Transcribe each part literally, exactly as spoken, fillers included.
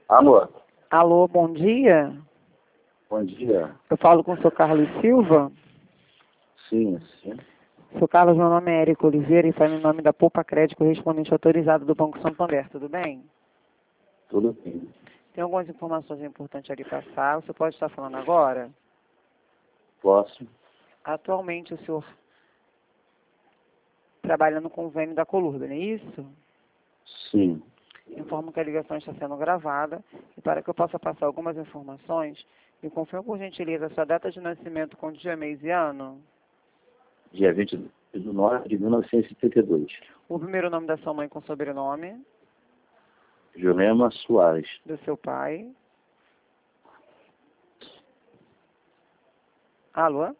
Alô? Alô, bom dia. Bom dia. Eu falo com o senhor Carlos Silva. Sim, sim. Senhor Carlos, meu nome é Érico Oliveira e falo em nome da Poupa Crédito, correspondente autorizado do Banco Santander. Tudo bem? Tudo bem. Tem algumas informações importantes ali passar. Você pode estar falando agora? Posso? Atualmente o senhor trabalha no convênio da Colurb, não é isso? Sim. Informo que a ligação está sendo gravada e para que eu possa passar algumas informações, me confirme por gentileza a sua data de nascimento com dia, mês e ano. Dia vinte de nove de mil novecentos e setenta e dois. O primeiro nome da sua mãe com sobrenome. Jurema Soares. Do seu pai. Alô?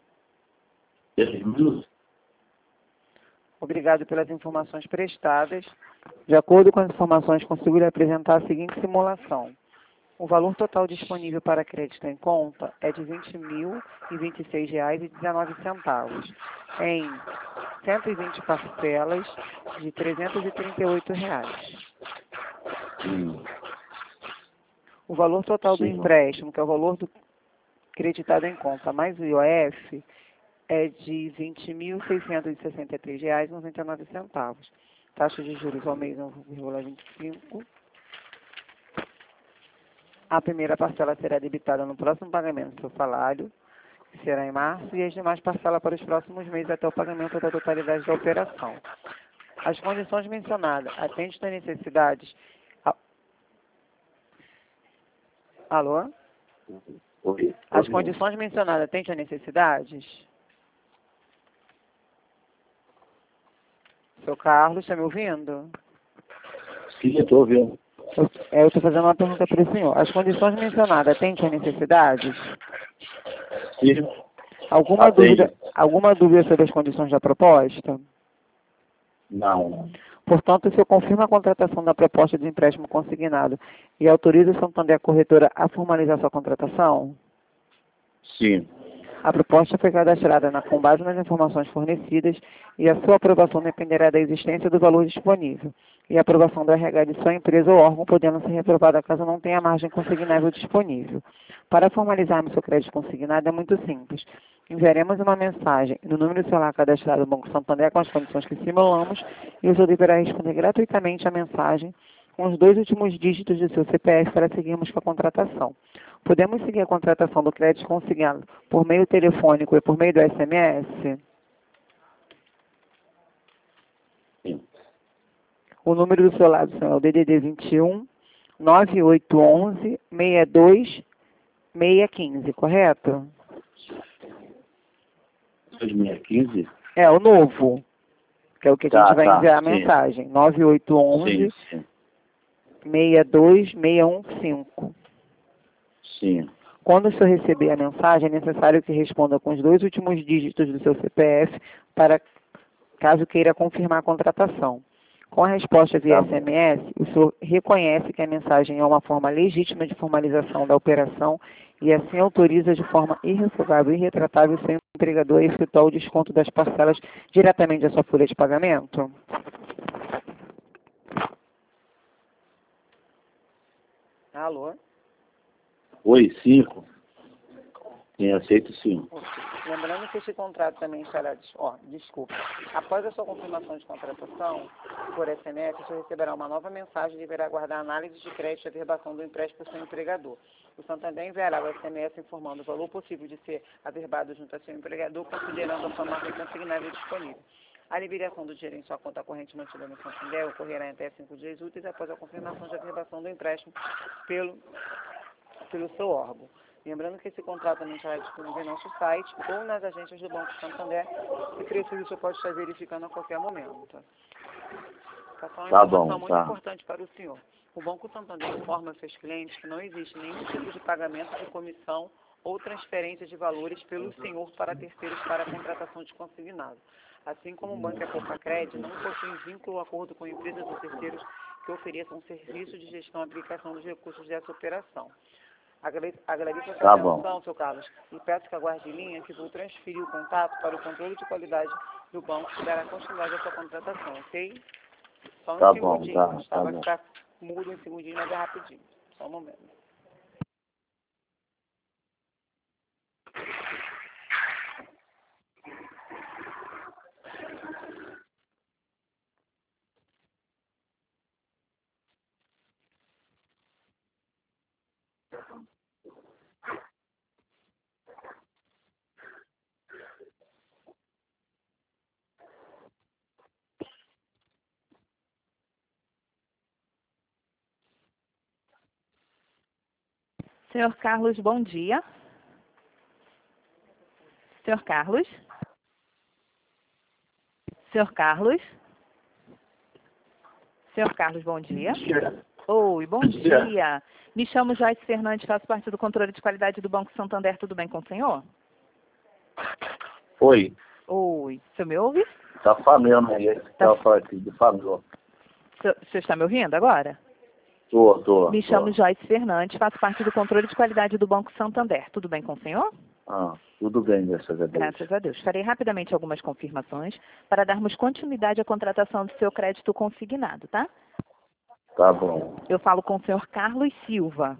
Obrigado pelas informações prestadas. De acordo com as informações, consigo lhe apresentar a seguinte simulação. O valor total disponível para crédito em conta é de vinte mil e vinte e seis reais e dezenove centavos, em cento e vinte parcelas de trezentos e trinta e oito reais. Hum. O valor total do Sim. empréstimo, que é o valor do creditado em conta, mais o I O F, é de vinte mil seiscentos e sessenta e três reais e noventa e nove centavos. Taxa de juros ao mês um vírgula vinte e cinco. A primeira parcela será debitada no próximo pagamento do seu salário, que será em março, e as demais parcelas para os próximos meses até o pagamento da totalidade da operação. As condições mencionadas atendem às necessidades... A... Alô? Oi. As Oi. condições mencionadas atendem às necessidades? Seu Carlos, está me ouvindo? Sim, eu estou ouvindo. Eu é, estou fazendo uma pergunta para o senhor. As condições mencionadas atendem às necessidades? Sim. Alguma Atende. dúvida, alguma dúvida sobre as condições da proposta? Não. Portanto, o senhor confirma a contratação da proposta de empréstimo consignado e autoriza o Santander Corretora a formalizar sua contratação? Sim. A proposta foi cadastrada na, com base nas informações fornecidas e a sua aprovação dependerá da existência do valor disponível e a aprovação do R H de sua empresa ou órgão, podendo ser reprovada caso não tenha margem consignável disponível. Para formalizarmos seu crédito consignado é muito simples. Enviaremos uma mensagem no número celular cadastrado no Banco Santander com as condições que simulamos e o senhor deverá responder gratuitamente a mensagem com os dois últimos dígitos do seu C P F para seguirmos com a contratação. Podemos seguir a contratação do crédito consignado por meio telefônico e por meio do S M S? Sim. O número do seu lado senhor, é o D D D vinte e um, nove oito um um, seis dois seis um cinco, correto? dois mil e quinze? É, o novo, que é o que a Tá, gente vai tá, enviar a sim. mensagem. nove oito um um, Sim, sim. seis dois seis um cinco. Sim. Quando o senhor receber a mensagem, é necessário que responda com os dois últimos dígitos do seu C P F para caso queira confirmar a contratação. Com a resposta via Tá bom. S M S, o senhor reconhece que a mensagem é uma forma legítima de formalização da operação e assim autoriza de forma irrevogável e irretratável o seu empregador a efetuar o desconto das parcelas diretamente da sua folha de pagamento? Alô? Oi, cinco. Sim, aceito sim. Lembrando que esse contrato também estará... Ó, desculpa. Após a sua confirmação de contratação, por S M S, o senhor receberá uma nova mensagem e deverá aguardar a análise de crédito e a averbação do empréstimo do seu empregador. O Santander enviará o S M S informando o valor possível de ser averbado junto ao seu empregador, considerando a sua marca consignável disponível. A liberação do dinheiro em sua conta corrente mantida no Santander ocorrerá em até cinco dias úteis após a confirmação de averbação do empréstimo pelo, pelo seu órgão. Lembrando que esse contrato também estará disponível em nosso site ou nas agências do Banco Santander. Se preciso, você pode estar verificando a qualquer momento. Passar uma Tá informação bom, muito tá. importante para o senhor. O Banco Santander informa aos seus clientes que não existe nenhum tipo de pagamento de comissão ou transferência de valores pelo senhor para terceiros para a contratação de consignado. Assim como o Banco é Poupa Crédito, não possui vínculo ou acordo com empresas ou terceiros que ofereçam serviço de gestão e aplicação dos recursos dessa operação. Agradeço a sua Tá atenção, bom. seu Carlos, e peço que aguarde em linha que vou transferir o contato para o controle de qualidade do banco que dará continuidade à sua contratação, ok? Só um Tá bom, segundinho, tá, tá? tá Vai bom. ficar mudo um segundinho, mas é rapidinho. Só um momento. Senhor Carlos, bom dia. Senhor Carlos? Senhor Carlos? Senhor Carlos, bom dia. Oi, bom dia. Me chamo Joyce Fernandes, faço parte do controle de qualidade do Banco Santander. Tudo bem com o senhor? Oi. Oi. O senhor me ouve? Tá falando aí. Tá. Tá falando. Falou. O senhor o senhor está me ouvindo agora? Tô, tô. Me tô. chamo Joyce Fernandes, faço parte do controle de qualidade do Banco Santander. Tudo bem com o senhor? Ah, tudo bem, graças a Deus. Graças a Deus. Farei rapidamente algumas confirmações para darmos continuidade à contratação do seu crédito consignado, tá? Tá bom. Eu falo com o senhor Carlos Silva.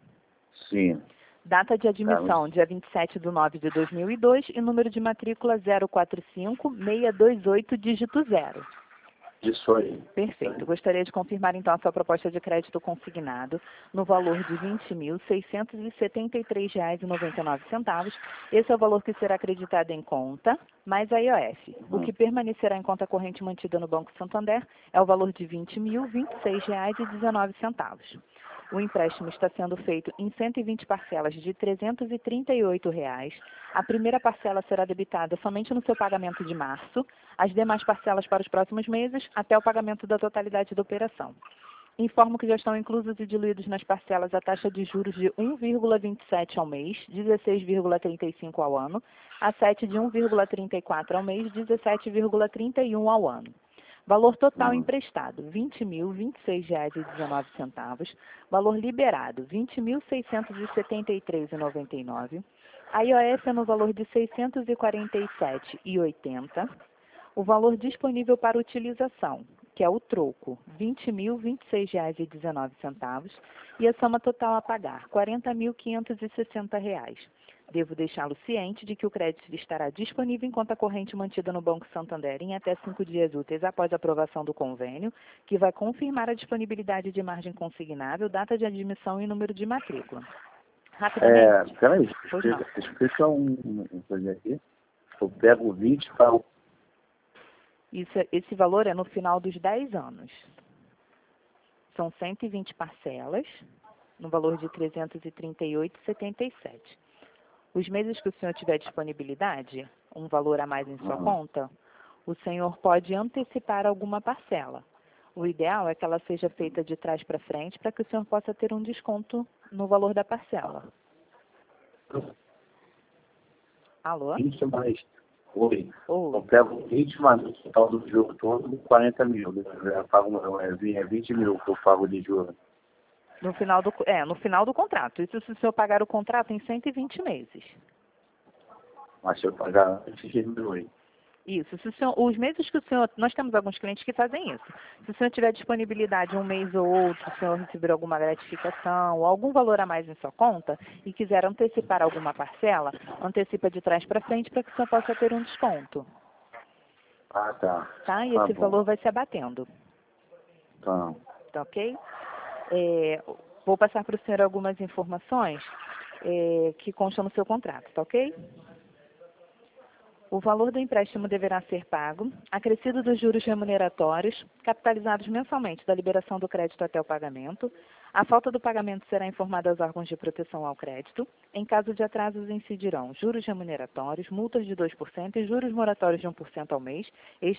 Sim. Data de admissão, Carlos. dia vinte e sete de nove de dois mil e dois e número de matrícula zero quatro cinco seis dois oito, dígito zero. Isso aí. Perfeito. Gostaria de confirmar, então, a sua proposta de crédito consignado no valor de vinte mil seiscentos e setenta e três reais e noventa e nove centavos. Esse é o valor que será acreditado em conta, mais a I O F. O que permanecerá em conta corrente mantida no Banco Santander é o valor de vinte mil vinte e seis reais e dezenove centavos. O empréstimo está sendo feito em cento e vinte parcelas de trezentos e trinta e oito reais. A primeira parcela será debitada somente no seu pagamento de março, as demais parcelas para os próximos meses, até o pagamento da totalidade da operação. Informo que já estão inclusos e diluídos nas parcelas a taxa de juros de um vírgula vinte e sete ao mês, dezesseis vírgula trinta e cinco ao ano, a sete de um vírgula trinta e quatro ao mês, dezessete vírgula trinta e um ao ano. Valor total emprestado, vinte mil vinte e seis reais e dezenove centavos. Valor liberado, vinte mil seiscentos e setenta e três reais e noventa e nove centavos. A I O F é no valor de seiscentos e quarenta e sete reais e oitenta centavos. O valor disponível para utilização, que é o troco, vinte mil vinte e seis reais e dezenove centavos. E a soma total a pagar, quarenta mil quinhentos e sessenta reais. Devo deixá-lo ciente de que o crédito estará disponível em conta corrente mantida no Banco Santander em até cinco dias úteis após a aprovação do convênio, que vai confirmar a disponibilidade de margem consignável, data de admissão e número de matrícula. Rapidamente. É, peraí, Pois não. explica, explica um, um coisa aqui. Eu pego vinte para o. Isso, é- esse valor é no final dos dez anos. São cento e vinte parcelas, no valor de trezentos e trinta e oito reais e setenta e sete centavos. Os meses que o senhor tiver disponibilidade, um valor a mais em sua Uhum. conta, o senhor pode antecipar alguma parcela. O ideal é que ela seja feita de trás para frente para que o senhor possa ter um desconto no valor da parcela. Alô? vinte mais. Oi. Eu Oi. pego vinte mais o total do jogo todo, quarenta mil. Eu pago, é vinte mil que eu pago de juros. No final do, é, no final do contrato. Isso se o senhor pagar o contrato em cento e vinte meses. Mas se eu pagar antes, diminui. Isso. Se o senhor, os meses que o senhor... Nós temos alguns clientes que fazem isso. Se o senhor tiver disponibilidade um mês ou outro, se o senhor receber alguma gratificação ou algum valor a mais em sua conta e quiser antecipar alguma parcela, antecipa de trás para frente para que o senhor possa ter um desconto. Ah, tá. Tá? E Tá esse bom. valor vai se abatendo. Tá. Tá ok? É, vou passar para o senhor algumas informações é, que constam no seu contrato, tá ok? O valor do empréstimo deverá ser pago, acrescido dos juros remuneratórios, capitalizados mensalmente da liberação do crédito até o pagamento. A falta do pagamento será informada aos órgãos de proteção ao crédito. Em caso de atrasos, incidirão juros remuneratórios, multas de dois por cento e juros moratórios de um por cento ao mês.